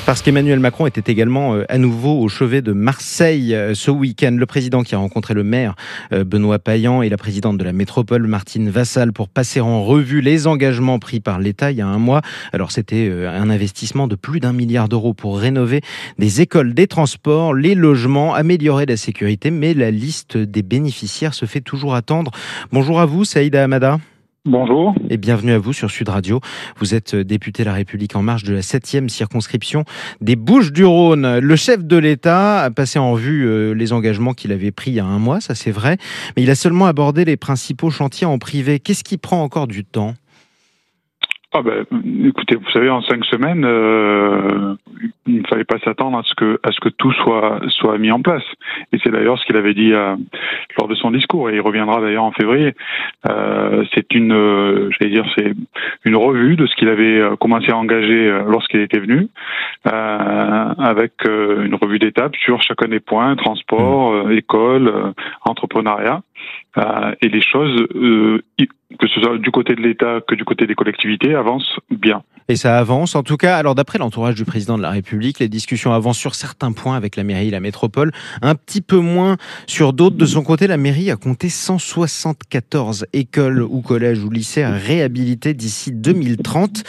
Parce qu'Emmanuel Macron était également à nouveau au chevet de Marseille ce week-end. Le président qui a rencontré le maire Benoît Payan et la présidente de la métropole Martine Vassal pour passer en revue les engagements pris par l'État il y a un mois. Alors c'était un investissement de plus d'1 milliard d'euros pour rénover des écoles, des transports, les logements, améliorer la sécurité. Mais la liste des bénéficiaires se fait toujours attendre. Bonjour à vous, Saïda Hamada. Bonjour. Et bienvenue à vous sur Sud Radio. Vous êtes député La République En Marche de la 7e circonscription des Bouches-du-Rhône. Le chef de l'État a passé en revue les engagements qu'il avait pris il y a un mois, ça c'est vrai, mais il a seulement abordé les principaux chantiers en privé. Qu'est-ce qui prend encore du temps ? Écoutez, vous savez, en 5 semaines, il ne fallait pas s'attendre à ce que tout soit mis en place. Et c'est d'ailleurs ce qu'il avait dit lors de son discours. Et il reviendra d'ailleurs en février. C'est une revue de ce qu'il avait commencé à engager lorsqu'il était venu, avec une revue d'étapes sur chacun des points, transport, école, entrepreneuriat. Et les choses, que ce soit du côté de l'État que du côté des collectivités, avancent bien. Et ça avance, en tout cas. Alors d'après l'entourage du président de la République, les discussions avancent sur certains points avec la mairie et la métropole, un petit peu moins sur d'autres. De son côté, la mairie a compté 174 écoles ou collèges ou lycées à réhabiliter d'ici 2030.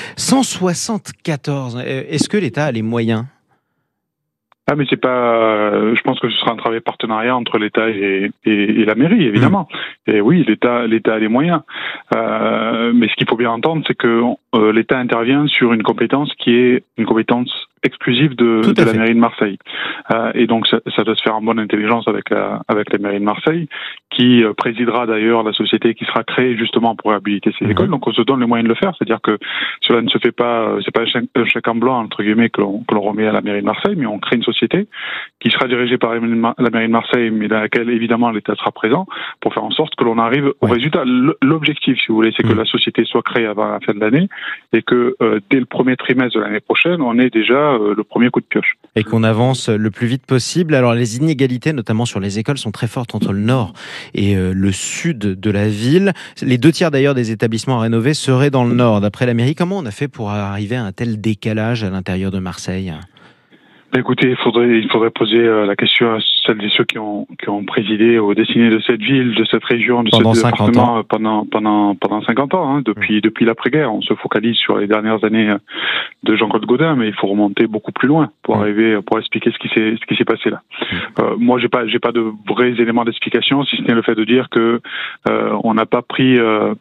174. Est-ce que l'État a les moyens ? Mais c'est pas. Je pense que ce sera un travail partenariat entre l'État et la mairie, évidemment. Et oui, l'État a les moyens. Mais ce qu'il faut bien entendre, c'est que l'État intervient sur une compétence qui est une compétence exclusive de la mairie de Marseille. Et donc ça doit se faire en bonne intelligence avec la mairie de Marseille, qui présidera d'ailleurs la société qui sera créée justement pour réhabiliter ces écoles. Donc on se donne les moyens de le faire, c'est-à-dire que cela ne se fait pas, c'est pas un chèque en blanc entre guillemets que l'on remet à la mairie de Marseille, mais on crée une société qui sera dirigée par la mairie de Marseille, mais dans laquelle évidemment l'État sera présent pour faire en sorte que l'on arrive au résultat. L'objectif, si vous voulez, c'est que la société soit créée avant la fin de l'année et que dès le premier trimestre de l'année prochaine, on ait déjà le premier coup de pioche. Et qu'on avance le plus vite possible. Alors les inégalités, notamment sur les écoles, sont très fortes entre le nord et le sud de la ville. Les 2 tiers d'ailleurs des établissements à rénover seraient dans le nord. D'après la mairie, comment on a fait pour arriver à un tel décalage à l'intérieur de Marseille ? Écoutez, il faudrait poser la question à celles et ceux qui ont présidé aux destinées de cette ville, de cette région, de ce département pendant 50 ans, depuis l'après-guerre. On se focalise sur les dernières années de Jean-Claude Gaudin, mais il faut remonter beaucoup plus loin pour expliquer ce qui s'est passé là. Moi, j'ai pas de vrais éléments d'explication, si ce n'est le fait de dire que on n'a pas pris,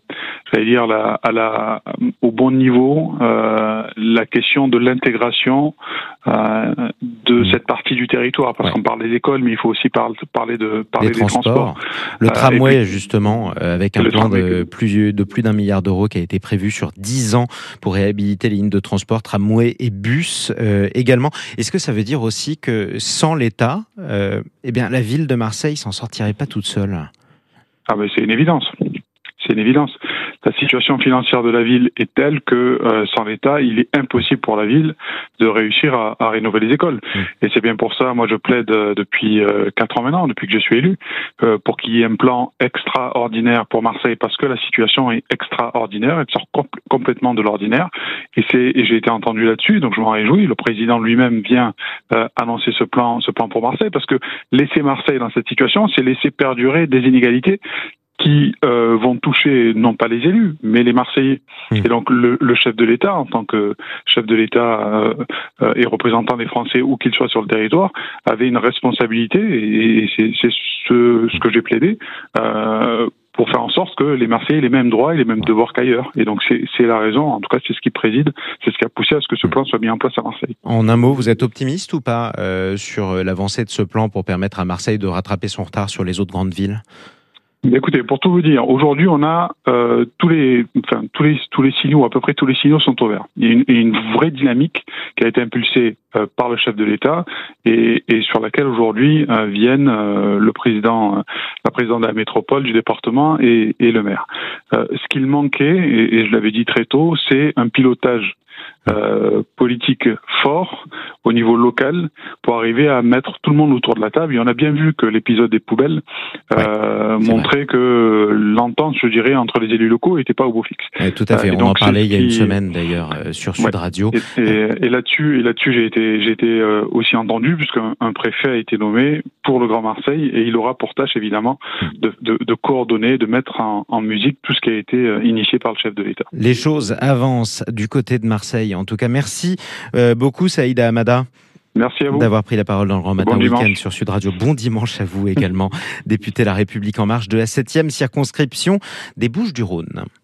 au bon niveau la question de l'intégration de cette partie du territoire, parce qu'on parle des écoles, mais il faut aussi parler des transports. Le tramway, justement, avec un plan de plus d'1 milliard d'euros qui a été prévu sur 10 ans pour réhabiliter les lignes de transport, tramway et bus également. Est-ce que ça veut dire aussi que sans l'État, la ville de Marseille s'en sortirait pas toute seule ? C'est une évidence. C'est une évidence. La situation financière de la ville est telle que sans l'État, il est impossible pour la ville de réussir à rénover les écoles. Et c'est bien pour ça, moi je plaide depuis 4 ans maintenant, depuis que je suis élu, pour qu'il y ait un plan extraordinaire pour Marseille, parce que la situation est extraordinaire, elle sort complètement de l'ordinaire. Et j'ai été entendu là-dessus, donc je m'en réjouis. Le président lui-même vient annoncer ce plan pour Marseille, parce que laisser Marseille dans cette situation, c'est laisser perdurer des inégalités qui vont toucher non pas les élus, mais les Marseillais. Et donc le chef de l'État, en tant que chef de l'État et représentant des Français où qu'il soit sur le territoire, avait une responsabilité, et c'est ce que j'ai plaidé, pour faire en sorte que les Marseillais aient les mêmes droits et les mêmes devoirs qu'ailleurs. Et donc c'est la raison, en tout cas c'est ce qui préside, c'est ce qui a poussé à ce que ce plan soit mis en place à Marseille. En un mot, vous êtes optimiste ou pas sur l'avancée de ce plan pour permettre à Marseille de rattraper son retard sur les autres grandes villes ? Écoutez, pour tout vous dire, aujourd'hui on a tous les signaux, à peu près tous les signaux sont au vert. Il y a une vraie dynamique qui a été impulsée par le chef de l'État et sur laquelle aujourd'hui viennent la présidente de la métropole, du département et le maire. Ce qu'il manquait, et je l'avais dit très tôt, c'est un pilotage politique fort au niveau local pour arriver à mettre tout le monde autour de la table. Et on a bien vu que l'épisode des poubelles montrait que l'entente, je dirais, entre les élus locaux n'était pas au beau fixe. Tout à fait. On en parlait il y a une semaine d'ailleurs sur Sud Radio. Et là-dessus, j'ai été aussi entendu puisqu'un préfet a été nommé pour le Grand Marseille et il aura pour tâche évidemment de coordonner, de mettre en musique tout ce qui a été initié par le chef de l'État. Les choses avancent du côté de Marseille. En tout cas, merci beaucoup Saïda Hamada. Merci à vous. D'avoir pris la parole dans le Grand Matin Week-end sur Sud Radio. Bon dimanche à vous également, député La République En Marche de la 7e circonscription des Bouches-du-Rhône.